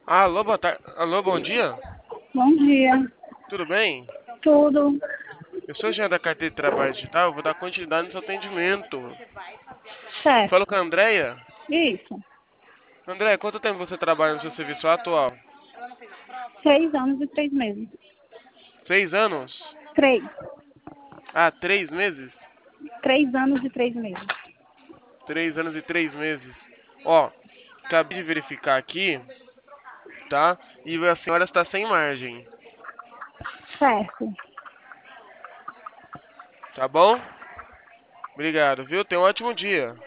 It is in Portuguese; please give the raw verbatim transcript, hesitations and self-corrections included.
Alô, boa tarde. Alô, bom dia. Bom dia. Tudo bem? Tudo Eu sou o Jean da Carteira de Trabalho Digital. Eu vou dar continuidade no seu atendimento. Falo certo? com a Andréia. Isso. Andréia, quanto tempo você trabalha no seu serviço atual? Seis anos e três meses. Seis anos? Três. Ah, três meses? Três anos e três meses. Três anos e três meses. Ó, acabei de verificar aqui, tá? E a senhora está sem margem, Certo. tá bom? Obrigado, viu? Tenha um ótimo dia.